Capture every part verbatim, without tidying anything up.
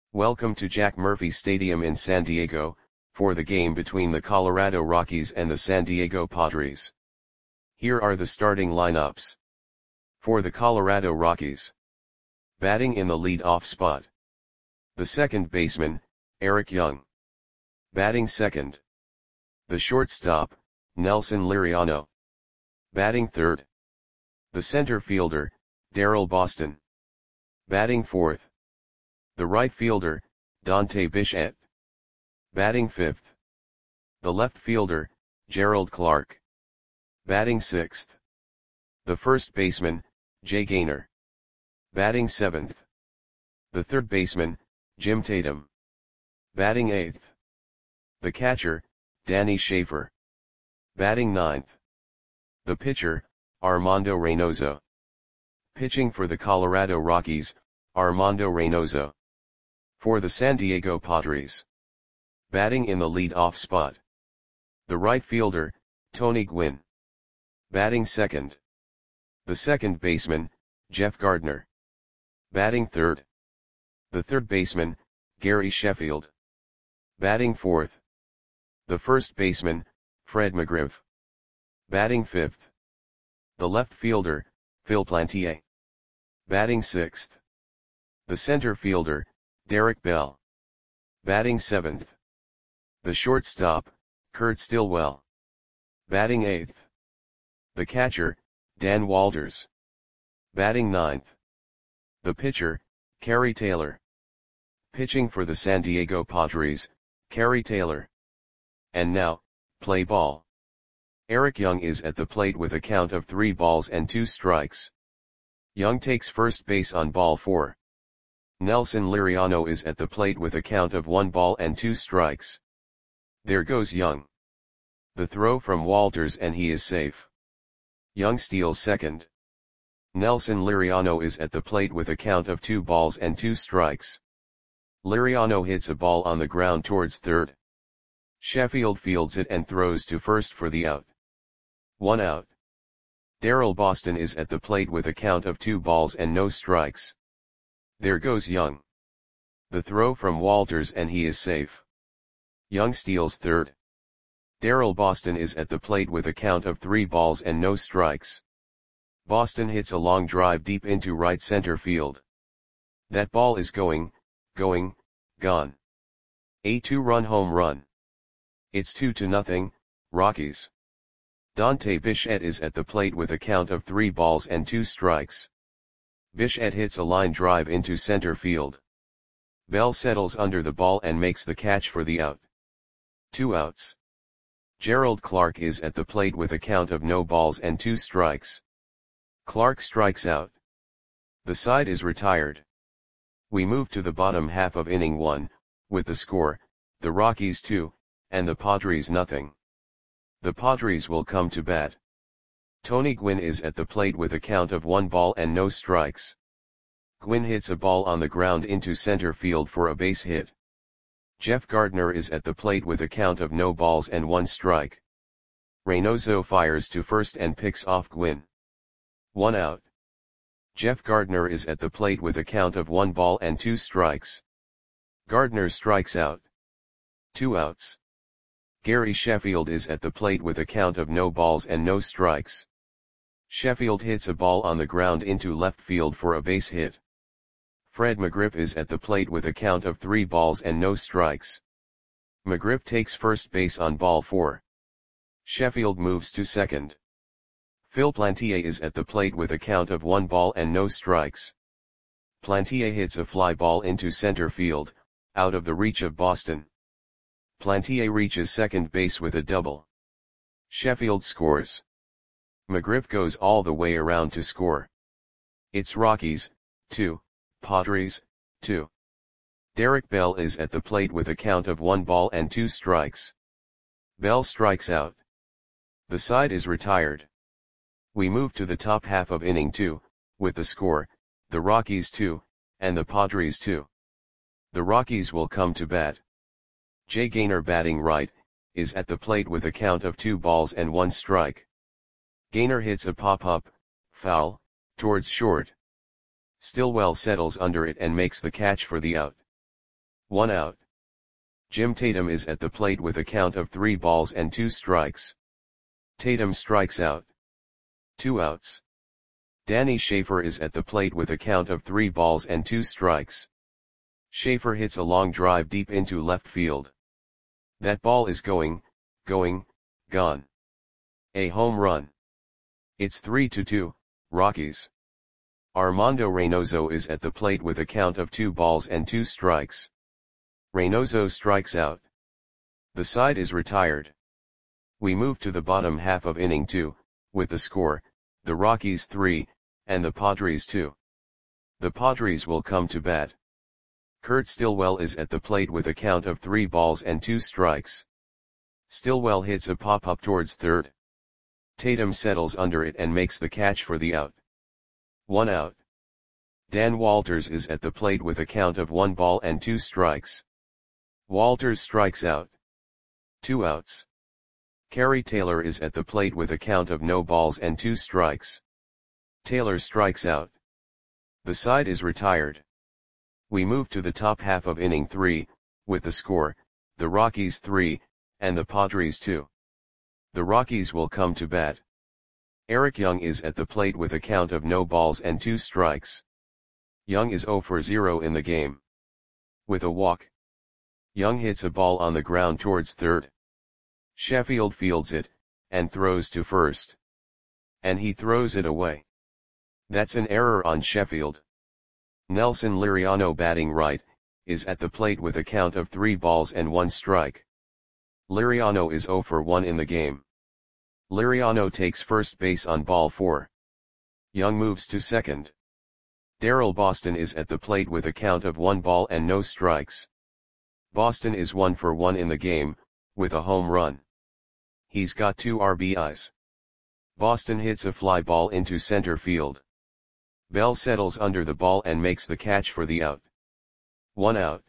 Welcome to Jack Murphy Stadium in San Diego, for the game between the Colorado Rockies and the San Diego Padres. Here are the starting lineups. For the Colorado Rockies. Batting in the lead-off spot. The second baseman, Eric Young. Batting second. The shortstop, Nelson Liriano. Batting third. The center fielder, Daryl Boston. Batting fourth. The right fielder, Dante Bichette. Batting fifth. The left fielder, Gerald Clark. Batting sixth. The first baseman, Jay Gaynor. Batting seventh. The third baseman, Jim Tatum. Batting eighth. The catcher, Danny Schaefer. Batting ninth. The pitcher, Armando Reynoso. Pitching for the Colorado Rockies, Armando Reynoso. For the San Diego Padres. Batting in the lead-off spot. The right fielder, Tony Gwynn. Batting second. The second baseman, Jeff Gardner. Batting third. The third baseman, Gary Sheffield. Batting fourth. The first baseman, Fred McGriff. Batting fifth. The left fielder, Phil Plantier. Batting sixth. The center fielder, Derek Bell. Batting seventh. The shortstop, Kurt Stillwell. Batting eighth. The catcher, Dan Walters. Batting ninth. The pitcher, Kerry Taylor. Pitching for the San Diego Padres, Kerry Taylor. And now, play ball. Eric Young is at the plate with a count of three balls and two strikes. Young takes first base on ball four. Nelson Liriano is at the plate with a count of one ball and two strikes. There goes Young. The throw from Walters and he is safe. Young steals second. Nelson Liriano is at the plate with a count of two balls and two strikes. Liriano hits a ball on the ground towards third. Sheffield fields it and throws to first for the out. One out. Daryl Boston is at the plate with a count of two balls and no strikes. There goes Young. The throw from Walters and he is safe. Young steals third. Daryl Boston is at the plate with a count of three balls and no strikes. Boston hits a long drive deep into right center field. That ball is going, going, gone. A two-run home run. It's two to nothing, Rockies. Dante Bichette is at the plate with a count of three balls and two strikes. Bichette hits a line drive into center field. Bell settles under the ball and makes the catch for the out. Two outs. Gerald Clark is at the plate with a count of no balls and two strikes. Clark strikes out. The side is retired. We move to the bottom half of inning one, with the score, the Rockies two, and the Padres nothing. The Padres will come to bat. Tony Gwynn is at the plate with a count of one ball and no strikes. Gwynn hits a ball on the ground into center field for a base hit. Jeff Gardner is at the plate with a count of no balls and one strike. Reynoso fires to first and picks off Gwynn. One out. Jeff Gardner is at the plate with a count of one ball and two strikes. Gardner strikes out. Two outs. Gary Sheffield is at the plate with a count of no balls and no strikes. Sheffield hits a ball on the ground into left field for a base hit. Fred McGriff is at the plate with a count of three balls and no strikes. McGriff takes first base on ball four. Sheffield moves to second. Phil Plantier is at the plate with a count of one ball and no strikes. Plantier hits a fly ball into center field, out of the reach of Boston. Plantier reaches second base with a double. Sheffield scores. McGriff goes all the way around to score. It's Rockies, two, Padres, two. Derek Bell is at the plate with a count of one ball and two strikes. Bell strikes out. The side is retired. We move to the top half of inning two, with the score, the Rockies two, and the Padres two. The Rockies will come to bat. Jay Gaynor batting right, is at the plate with a count of two balls and one strike. Gaynor hits a pop-up, foul, towards short. Stillwell settles under it and makes the catch for the out. One out. Jim Tatum is at the plate with a count of three balls and two strikes. Tatum strikes out. Two outs. Danny Schaefer is at the plate with a count of three balls and two strikes. Schaefer hits a long drive deep into left field. That ball is going, going, gone. A home run. It's three to two, Rockies. Armando Reynoso is at the plate with a count of two balls and two strikes. Reynoso strikes out. The side is retired. We move to the bottom half of inning two, with the score, the Rockies three, and the Padres two. The Padres will come to bat. Kurt Stillwell is at the plate with a count of three balls and two strikes. Stillwell hits a pop-up towards third. Tatum settles under it and makes the catch for the out. One out. Dan Walters is at the plate with a count of one ball and two strikes. Walters strikes out. Two outs. Kerry Taylor is at the plate with a count of no balls and two strikes. Taylor strikes out. The side is retired. We move to the top half of inning three, with the score, the Rockies three, and the Padres two. The Rockies will come to bat. Eric Young is at the plate with a count of no balls and two strikes. Young is zero for zero in the game. With a walk. Young hits a ball on the ground towards third. Sheffield fields it, and throws to first. And he throws it away. That's an error on Sheffield. Nelson Liriano, batting right, is at the plate with a count of three balls and one strike. Liriano is zero for one in the game. Liriano takes first base on ball four. Young moves to second. Darrell Boston is at the plate with a count of one ball and no strikes. Boston is one for one in the game, with a home run. He's got two R B Is. Boston hits a fly ball into center field. Bell settles under the ball and makes the catch for the out. One out.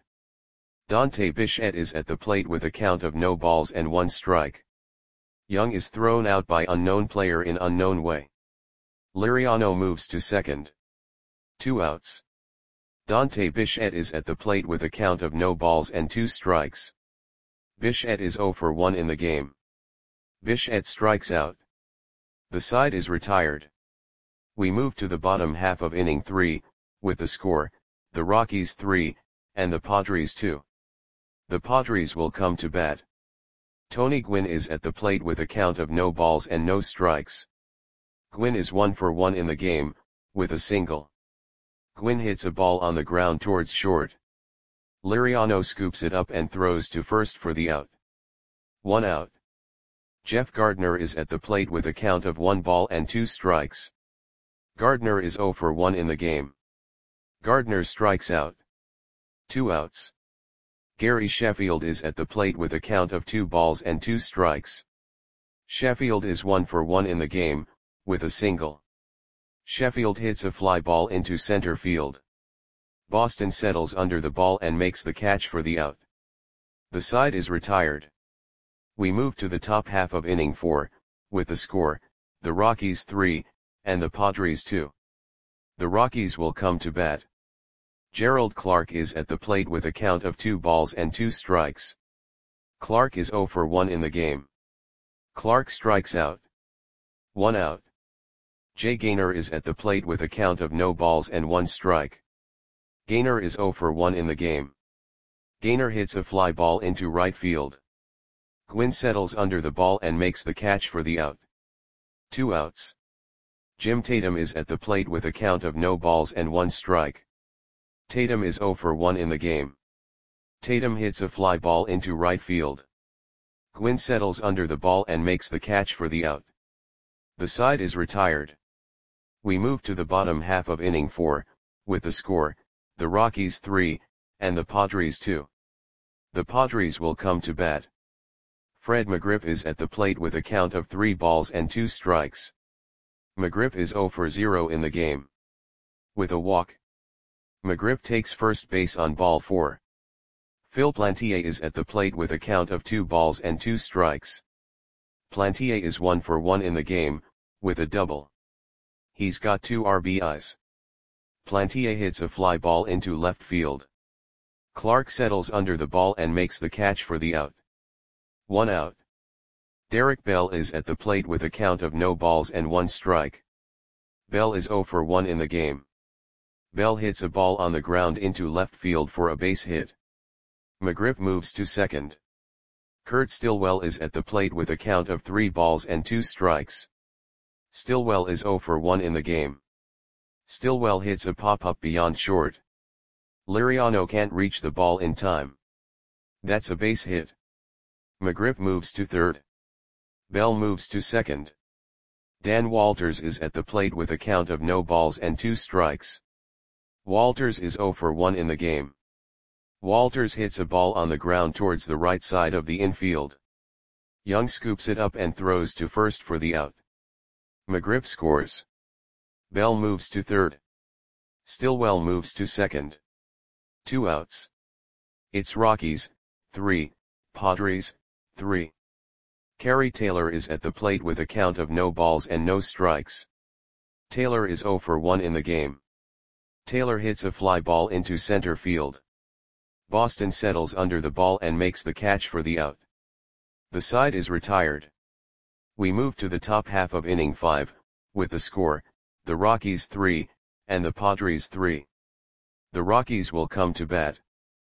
Dante Bichette is at the plate with a count of no balls and one strike. Young is thrown out by unknown player in unknown way. Liriano moves to second. Two outs. Dante Bichette is at the plate with a count of no balls and two strikes. Bichette is zero for one in the game. Bichette strikes out. The side is retired. We move to the bottom half of inning three, with the score, the Rockies three, and the Padres two. The Padres will come to bat. Tony Gwynn is at the plate with a count of no balls and no strikes. Gwynn is one for one in the game, with a single. Gwynn hits a ball on the ground towards short. Liriano scoops it up and throws to first for the out. One out. Jeff Gardner is at the plate with a count of one ball and two strikes. Gardner is zero for one in the game. Gardner strikes out. Two outs. Gary Sheffield is at the plate with a count of two balls and two strikes. Sheffield is one for one in the game, with a single. Sheffield hits a fly ball into center field. Boston settles under the ball and makes the catch for the out. The side is retired. We move to the top half of inning four, with the score, the Rockies three, and the Padres two. The Rockies will come to bat. Gerald Clark is at the plate with a count of two balls and two strikes. Clark is zero for one in the game. Clark strikes out. One out. Jay Gaynor is at the plate with a count of no balls and one strike. Gaynor is zero for one in the game. Gaynor hits a fly ball into right field. Gwynn settles under the ball and makes the catch for the out. Two outs. Jim Tatum is at the plate with a count of no balls and one strike. Tatum is zero for one in the game. Tatum hits a fly ball into right field. Gwynn settles under the ball and makes the catch for the out. The side is retired. We move to the bottom half of inning four, with the score, the Rockies three, and the Padres two. The Padres will come to bat. Fred McGriff is at the plate with a count of three balls and two strikes. McGriff is zero for zero in the game. With a walk. McGriff takes first base on ball four. Phil Plantier is at the plate with a count of two balls and two strikes. Plantier is one for one in the game, with a double. He's got two R B Is. Plantier hits a fly ball into left field. Clark settles under the ball and makes the catch for the out. One out. Derek Bell is at the plate with a count of no balls and one strike. Bell is zero for one in the game. Bell hits a ball on the ground into left field for a base hit. McGriff moves to second. Kurt Stillwell is at the plate with a count of three balls and two strikes. Stillwell is zero for one in the game. Stillwell hits a pop-up beyond short. Liriano can't reach the ball in time. That's a base hit. McGriff moves to third. Bell moves to second. Dan Walters is at the plate with a count of no balls and two strikes. Walters is zero for one in the game. Walters hits a ball on the ground towards the right side of the infield. Young scoops it up and throws to first for the out. McGriff scores. Bell moves to third. Stillwell moves to second. Two outs. It's Rockies, three, Padres, three. Kerry Taylor is at the plate with a count of no balls and no strikes. Taylor is zero for one in the game. Taylor hits a fly ball into center field. Boston settles under the ball and makes the catch for the out. The side is retired. We move to the top half of inning five, with the score, the Rockies three, and the Padres three. The Rockies will come to bat.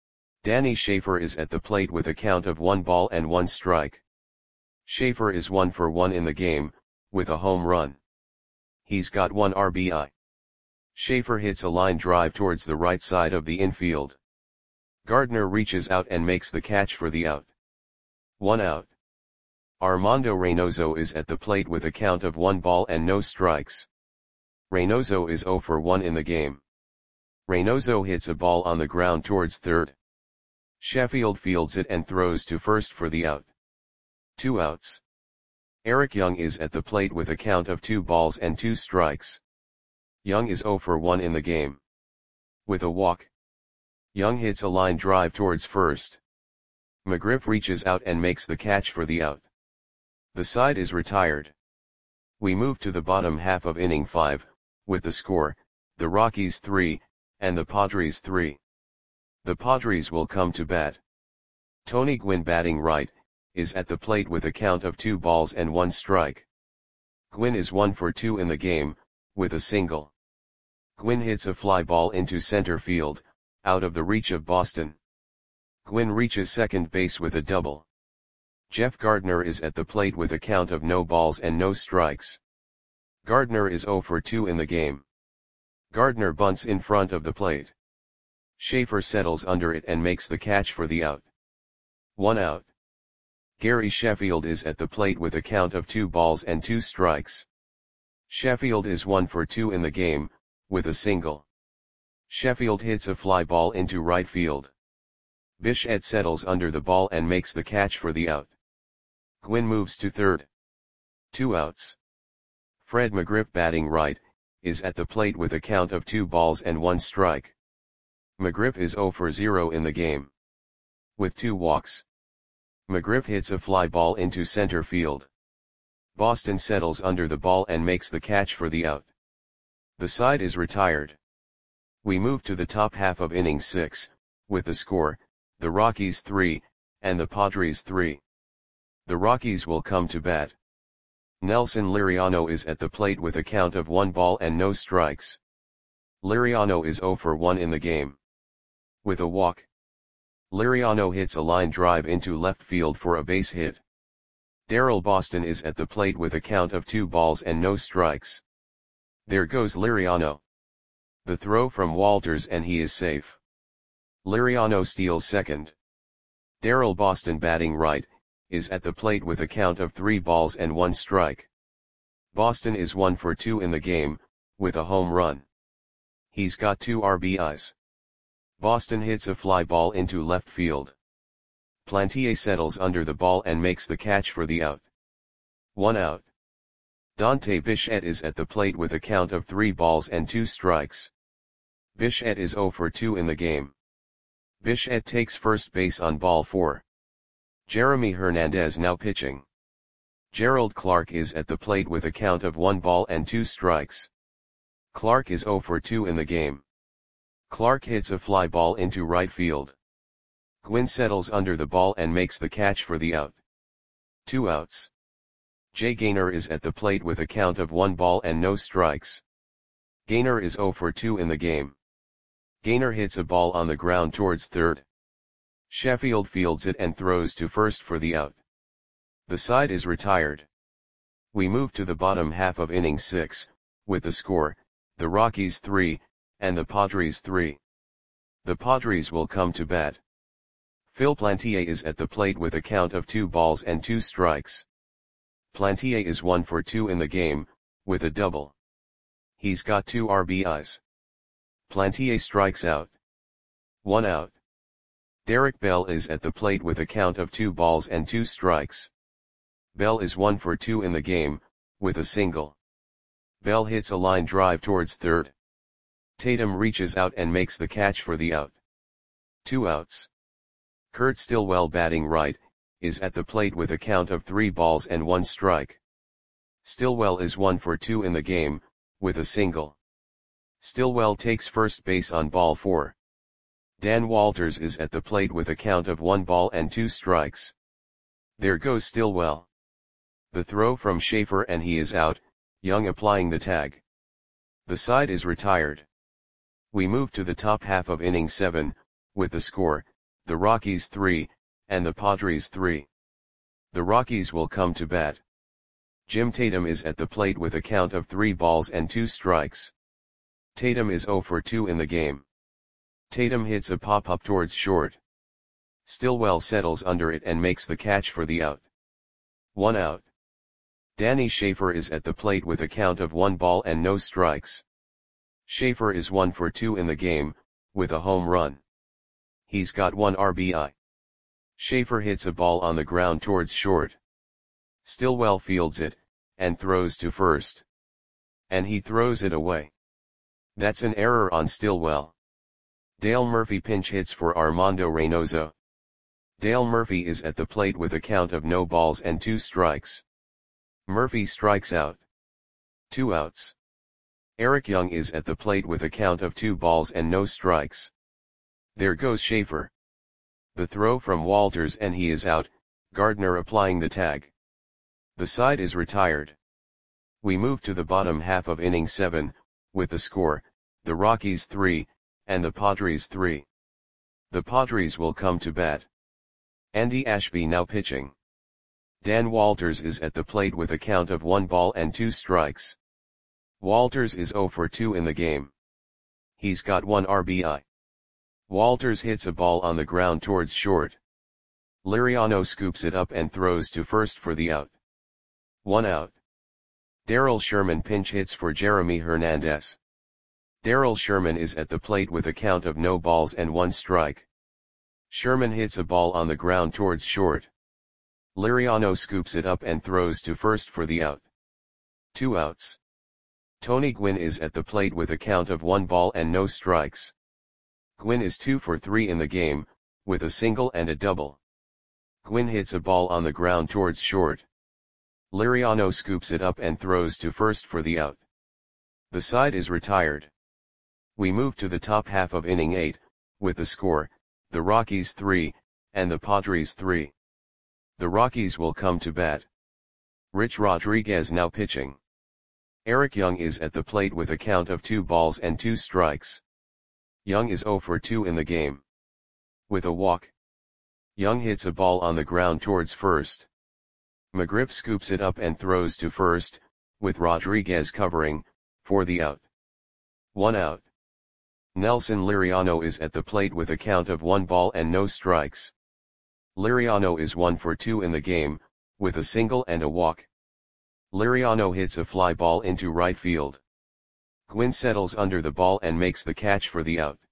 Danny Schaefer is at the plate with a count of one ball and one strike. Schaefer is one for one in the game, with a home run. He's got one R B I. Schaefer hits a line drive towards the right side of the infield. Gardner reaches out and makes the catch for the out. One out. Armando Reynoso is at the plate with a count of one ball and no strikes. Reynoso is zero for one in the game. Reynoso hits a ball on the ground towards third. Sheffield fields it and throws to first for the out. Two outs. Eric Young is at the plate with a count of two balls and two strikes. Young is zero for one in the game. With a walk. Young hits a line drive towards first. McGriff reaches out and makes the catch for the out. The side is retired. We move to the bottom half of inning five, with the score, the Rockies three, and the Padres three. The Padres will come to bat. Tony Gwynn batting right, is at the plate with a count of two balls and one strike. Gwynn is one for two in the game, with a single. Gwynn hits a fly ball into center field, out of the reach of Boston. Gwynn reaches second base with a double. Jeff Gardner is at the plate with a count of no balls and no strikes. Gardner is zero for two in the game. Gardner bunts in front of the plate. Schaefer settles under it and makes the catch for the out. One out. Gary Sheffield is at the plate with a count of two balls and two strikes. Sheffield is one for two in the game, with a single. Sheffield hits a fly ball into right field. Bichette settles under the ball and makes the catch for the out. Gwynn moves to third. Two outs. Fred McGriff batting right, is at the plate with a count of two balls and one strike. McGriff is zero for zero in the game. With two walks. McGriff hits a fly ball into center field. Boston settles under the ball and makes the catch for the out. The side is retired. We move to the top half of inning six, with the score, the Rockies three, and the Padres three. The Rockies will come to bat. Nelson Liriano is at the plate with a count of one ball and no strikes. Liriano is zero for one in the game. With a walk. Liriano hits a line drive into left field for a base hit. Darrell Boston is at the plate with a count of two balls and no strikes. There goes Liriano. The throw from Walters and he is safe. Liriano steals second. Darrell Boston batting right, is at the plate with a count of three balls and one strike. Boston is one for two in the game, with a home run. He's got two R B Is. Boston hits a fly ball into left field. Plantier settles under the ball and makes the catch for the out. One out. Dante Bichette is at the plate with a count of three balls and two strikes. Bichette is zero for two in the game. Bichette takes first base on ball four. Jeremy Hernandez now pitching. Gerald Clark is at the plate with a count of one ball and two strikes. Clark is zero for two in the game. Clark hits a fly ball into right field. Gwynn settles under the ball and makes the catch for the out. Two outs. Jay Gaynor is at the plate with a count of one ball and no strikes. Gaynor is zero for two in the game. Gaynor hits a ball on the ground towards third. Sheffield fields it and throws to first for the out. The side is retired. We move to the bottom half of inning six, with the score, the Rockies three, and the Padres three. The Padres will come to bat. Phil Plantier is at the plate with a count of two balls and two strikes. Plantier is one for two in the game, with a double. He's got two R B Is. Plantier strikes out. One out. Derek Bell is at the plate with a count of two balls and two strikes. Bell is one for two in the game, with a single. Bell hits a line drive towards third. Tatum reaches out and makes the catch for the out. Two outs. Kurt Stillwell, batting right, is at the plate with a count of three balls and one strike. Stillwell is one for two in the game, with a single. Stillwell takes first base on ball four. Dan Walters is at the plate with a count of one ball and two strikes. There goes Stillwell. The throw from Schaefer and he is out, Young applying the tag. The side is retired. We move to the top half of inning seven, with the score, the Rockies three, and the Padres three. The Rockies will come to bat. Jim Tatum is at the plate with a count of three balls and two strikes. Tatum is zero for two in the game. Tatum hits a pop-up towards short. Stillwell settles under it and makes the catch for the out. One out. Danny Schaefer is at the plate with a count of one ball and no strikes. Schaefer is one for two in the game, with a home run. He's got one R B I. Schaefer hits a ball on the ground towards short. Stillwell fields it, and throws to first. And he throws it away. That's an error on Stillwell. Dale Murphy pinch hits for Armando Reynoso. Dale Murphy is at the plate with a count of no balls and two strikes. Murphy strikes out. Two outs. Eric Young is at the plate with a count of two balls and no strikes. There goes Schaefer. The throw from Walters and he is out, Gardner applying the tag. The side is retired. We move to the bottom half of inning seven, with the score, the Rockies three, and the Padres three. The Padres will come to bat. Andy Ashby now pitching. Dan Walters is at the plate with a count of one ball and two strikes. Walters is zero for two in the game. He's got one R B I. Walters hits a ball on the ground towards short. Liriano scoops it up and throws to first for the out. One out. Darryl Sherman pinch hits for Jeremy Hernandez. Darryl Sherman is at the plate with a count of no balls and one strike. Sherman hits a ball on the ground towards short. Liriano scoops it up and throws to first for the out. Two outs. Tony Gwynn is at the plate with a count of one ball and no strikes. Gwynn is two for three in the game, with a single and a double. Gwynn hits a ball on the ground towards short. Liriano scoops it up and throws to first for the out. The side is retired. We move to the top half of inning eight, with the score, the Rockies three, and the Padres three. The Rockies will come to bat. Rich Rodriguez now pitching. Eric Young is at the plate with a count of two balls and two strikes. Young is zero for two in the game. With a walk. Young hits a ball on the ground towards first. McGriff scoops it up and throws to first, with Rodriguez covering, for the out. One out. Nelson Liriano is at the plate with a count of one ball and no strikes. Liriano is one for two in the game, with a single and a walk. Liriano hits a fly ball into right field. Gwynn settles under the ball and makes the catch for the out.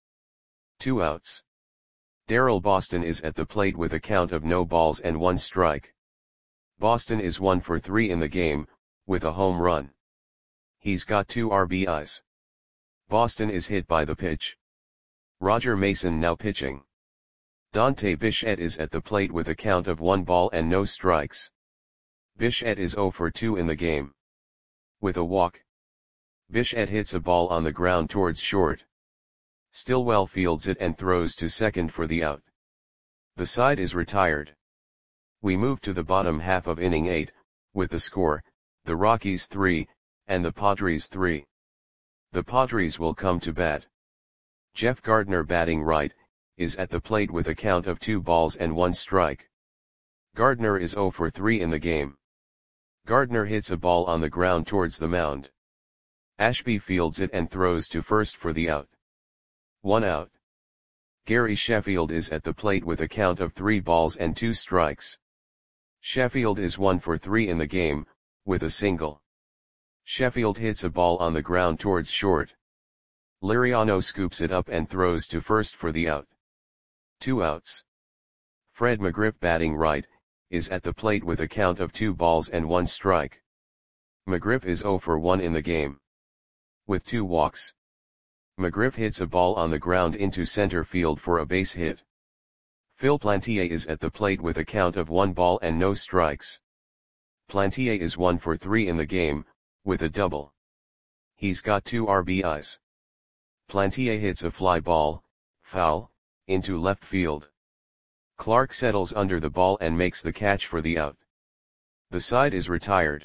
Two outs. Darryl Boston is at the plate with a count of no balls and one strike. Boston is one for three in the game, with a home run. He's got two R B Is. Boston is hit by the pitch. Roger Mason now pitching. Dante Bichette is at the plate with a count of one ball and no strikes. Bichette is zero for two in the game. With a walk. Bichette hits a ball on the ground towards short. Stillwell fields it and throws to second for the out. The side is retired. We move to the bottom half of inning eight, with the score, the Rockies three, and the Padres three. The Padres will come to bat. Jeff Gardner, batting right, is at the plate with a count of two balls and one strike. Gardner is zero for three in the game. Gardner hits a ball on the ground towards the mound. Ashby fields it and throws to first for the out. One out. Gary Sheffield is at the plate with a count of three balls and two strikes. Sheffield is one for three in the game, with a single. Sheffield hits a ball on the ground towards short. Liriano scoops it up and throws to first for the out. Two outs. Fred McGriff, batting right, is at the plate with a count of two balls and one strike. McGriff is zero for one in the game. With two walks. McGriff hits a ball on the ground into center field for a base hit. Phil Plantier is at the plate with a count of one ball and no strikes. Plantier is one for three in the game, with a double. He's got two R B Is. Plantier hits a fly ball, foul, into left field. Clark settles under the ball and makes the catch for the out. The side is retired.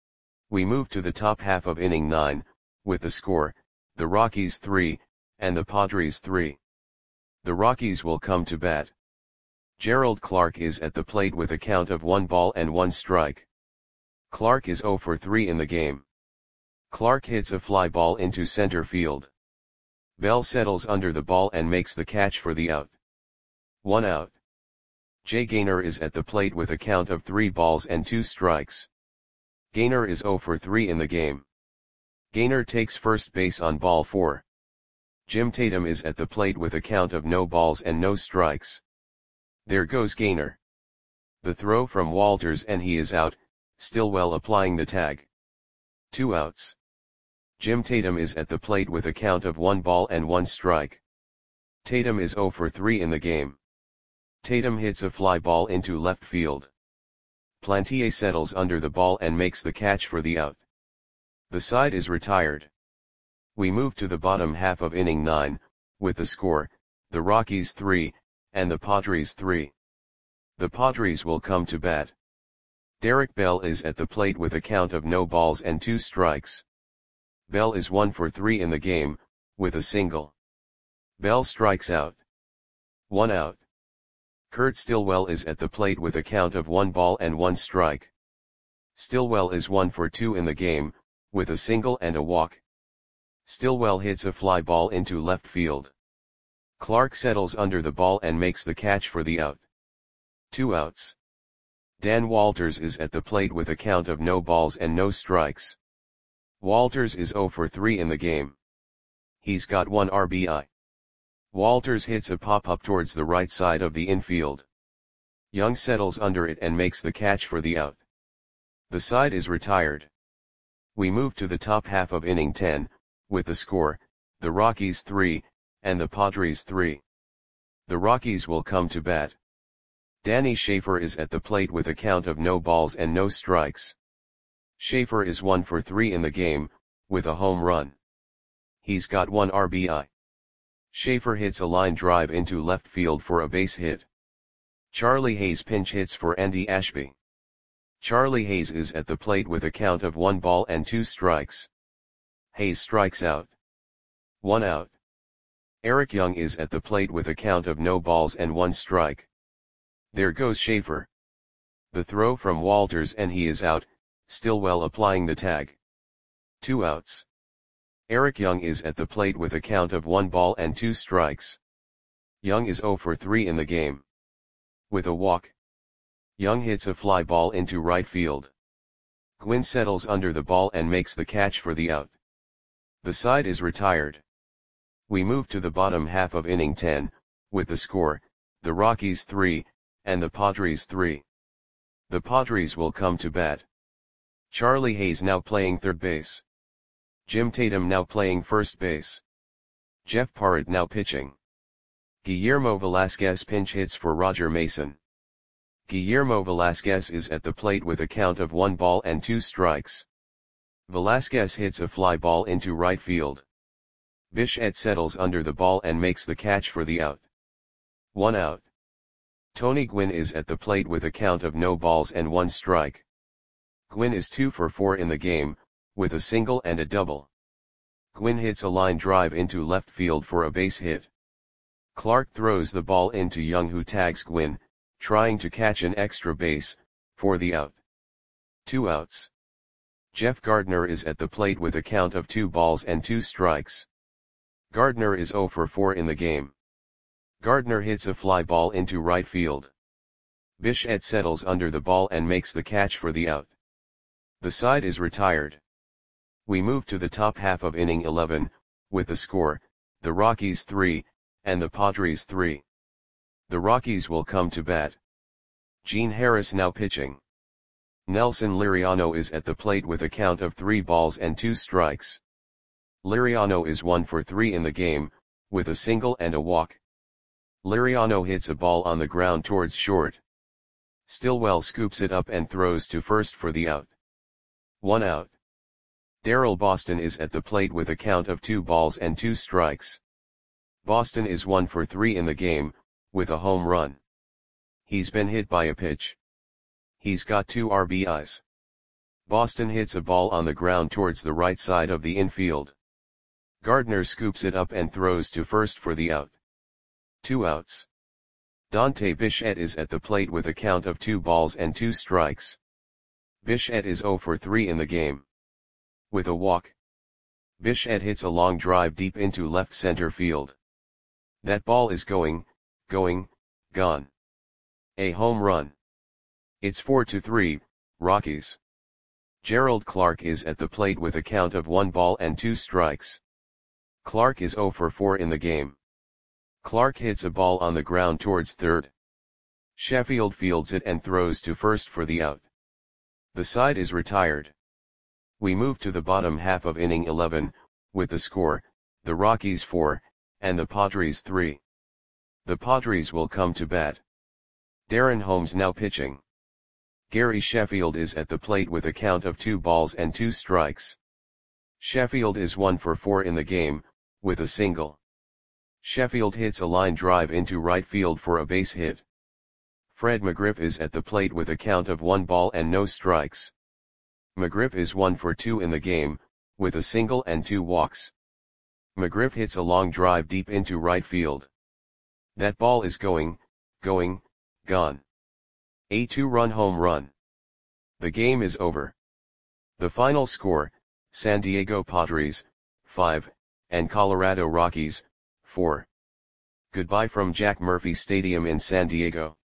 We move to the top half of inning nine, with the score, the Rockies three, and the Padres three. The Rockies will come to bat. Gerald Clark is at the plate with a count of one ball and one strike. Clark is zero for three in the game. Clark hits a fly ball into center field. Bell settles under the ball and makes the catch for the out. One out. Jay Gaynor is at the plate with a count of three balls and two strikes. Gaynor is zero for three in the game. Gaynor takes first base on ball four. Jim Tatum is at the plate with a count of no balls and no strikes. There goes Gaynor. The throw from Walters and he is out, Stillwell applying the tag. Two outs. Jim Tatum is at the plate with a count of one ball and one strike. Tatum is zero for three in the game. Tatum hits a fly ball into left field. Plantier settles under the ball and makes the catch for the out. The side is retired. We move to the bottom half of inning nine, with the score, the Rockies three, and the Padres three. The Padres will come to bat. Derek Bell is at the plate with a count of no balls and two strikes. Bell is one for three in the game, with a single. Bell strikes out. One out. Kurt Stillwell is at the plate with a count of one ball and one strike. Stillwell is one for two in the game, with a single and a walk. Stillwell hits a fly ball into left field. Clark settles under the ball and makes the catch for the out. Two outs. Dan Walters is at the plate with a count of no balls and no strikes. Walters is zero for three in the game. He's got one R B I. Walters hits a pop-up towards the right side of the infield. Young settles under it and makes the catch for the out. The side is retired. We move to the top half of inning ten, with the score, the Rockies three, and the Padres three. The Rockies will come to bat. Danny Schaefer is at the plate with a count of no balls and no strikes. Schaefer is one for three in the game, with a home run. He's got one R B I. Schaefer hits a line drive into left field for a base hit. Charlie Hayes pinch hits for Andy Ashby. Charlie Hayes is at the plate with a count of one ball and two strikes. Hayes strikes out. One out. Eric Young is at the plate with a count of no balls and one strike. There goes Schaefer. The throw from Walters and he is out, Stillwell applying the tag. Two outs. Eric Young is at the plate with a count of one ball and two strikes. Young is zero for three in the game. With a walk. Young hits a fly ball into right field. Gwynn settles under the ball and makes the catch for the out. The side is retired. We move to the bottom half of inning ten, with the score, the Rockies three, and the Padres three. The Padres will come to bat. Charlie Hayes now playing third base. Jim Tatum now playing first base. Jeff Parrott now pitching. Guillermo Velasquez pinch hits for Roger Mason. Guillermo Velasquez is at the plate with a count of one ball and two strikes. Velasquez hits a fly ball into right field. Bichette settles under the ball and makes the catch for the out. One out. Tony Gwynn is at the plate with a count of no balls and one strike. Gwynn is two for four in the game, with a single and a double. Gwynn hits a line drive into left field for a base hit. Clark throws the ball into Young, who tags Gwynn, trying to catch an extra base, for the out. Two outs. Jeff Gardner is at the plate with a count of two balls and two strikes. Gardner is zero for four in the game. Gardner hits a fly ball into right field. Bichette settles under the ball and makes the catch for the out. The side is retired. We move to the top half of inning eleven, with the score, the Rockies three, and the Padres three. The Rockies will come to bat. Gene Harris now pitching. Nelson Liriano is at the plate with a count of three balls and two strikes. Liriano is one for three in the game, with a single and a walk. Liriano hits a ball on the ground towards short. Stillwell scoops it up and throws to first for the out. One out. Darryl Boston is at the plate with a count of two balls and two strikes. Boston is one for three in the game, with a home run. He's been hit by a pitch. He's got two R B Is. Boston hits a ball on the ground towards the right side of the infield. Gardner scoops it up and throws to first for the out. Two outs. Dante Bichette is at the plate with a count of two balls and two strikes. Bichette is zero for three in the game. With a walk. Bichette hits a long drive deep into left center field. That ball is going, going, gone. A home run. It's four to three, Rockies. Gerald Clark is at the plate with a count of one ball and two strikes. Clark is zero for four in the game. Clark hits a ball on the ground towards third. Sheffield fields it and throws to first for the out. The side is retired. We move to the bottom half of inning eleven, with the score, the Rockies four, and the Padres three. The Padres will come to bat. Darren Holmes now pitching. Gary Sheffield is at the plate with a count of two balls and two strikes. Sheffield is one for four in the game, with a single. Sheffield hits a line drive into right field for a base hit. Fred McGriff is at the plate with a count of one ball and no strikes. McGriff is one for two in the game, with a single and two walks. McGriff hits a long drive deep into right field. That ball is going, going, gone. A two-run home run. The game is over. The final score, San Diego Padres, five, and Colorado Rockies, four. Goodbye from Jack Murphy Stadium in San Diego.